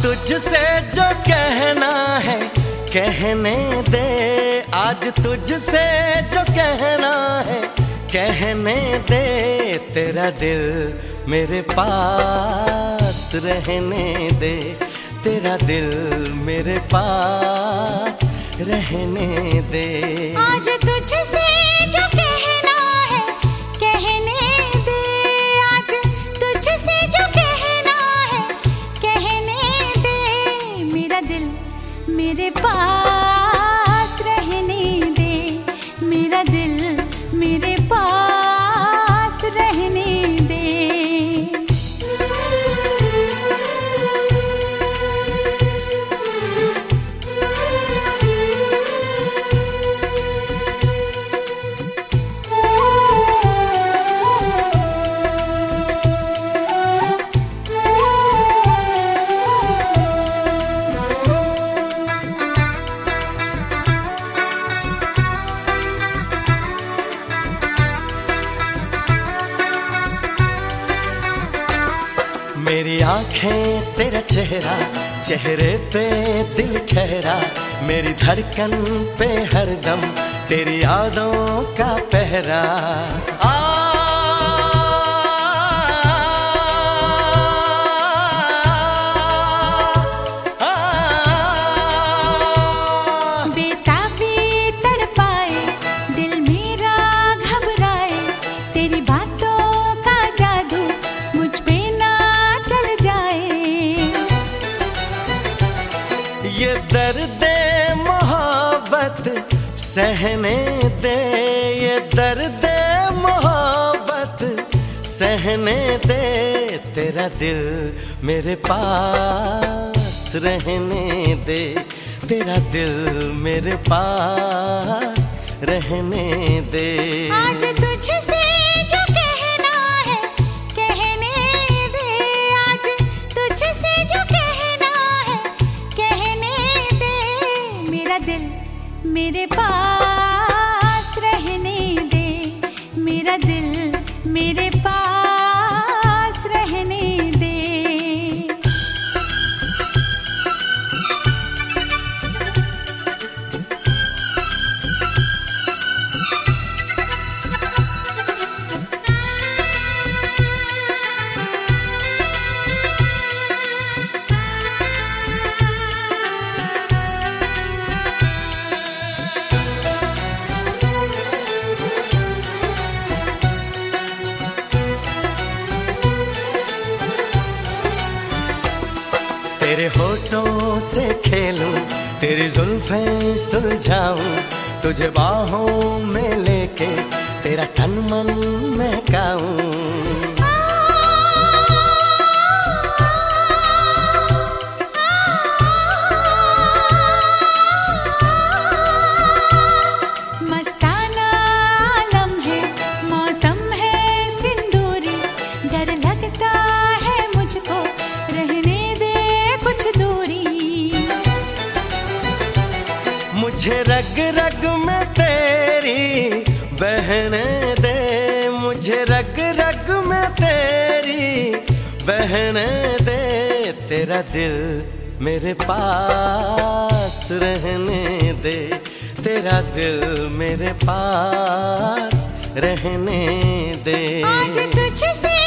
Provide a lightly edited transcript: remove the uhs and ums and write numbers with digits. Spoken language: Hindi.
तुझसे जो कहना है कहने दे, आज तुझसे जो कहना है कहने दे। तेरा दिल मेरे पास रहने दे, तेरा दिल मेरे पास रहने दे। आज तुझसे जो कहना है कहने दे, आज तुझसे जो कहना है कहने दे। मेरा दिल मेरे पास रहने दे, मेरा दिल मेरे पास रहने दे। मेरी आंखें तेरा चेहरा, चेहरे पे दिल ठहरा। मेरी धड़कन पे हरदम तेरी यादों का पहरा। बेताबी तड़पाए दिल मेरा घबराए, तेरी बातों का जादू मुझ पे ना चल जाए। ये दर्द मोहब्बत सहने दे, ये दर्द मोहब्बत सहने दे। तेरा दिल मेरे पास रहने दे, तेरा दिल मेरे पास रहने दे। आज तुझसे जो कहना है कहने दे, आज तुझसे जो कहना है कहने दे। मेरा दिल मेरे पास रहने दे, मेरा दिल मेरे पास रहने दे। तेरे होठों से खेलूं, तेरी जुल्फें सुलझाऊं, तुझे बाहों में लेके तेरा तन मन महकाऊं। मस्ताना आलम है, मौसम है सिंदूरी, डर लगता है मुझको रहने दे कुछ दूरी। मुझे रग रग में तेरी बहने दे, मुझे रग रग में तेरी बहने दे। तेरा दिल मेरे पास रहने दे, तेरा दिल मेरे पास रहने दे। आज तुझसे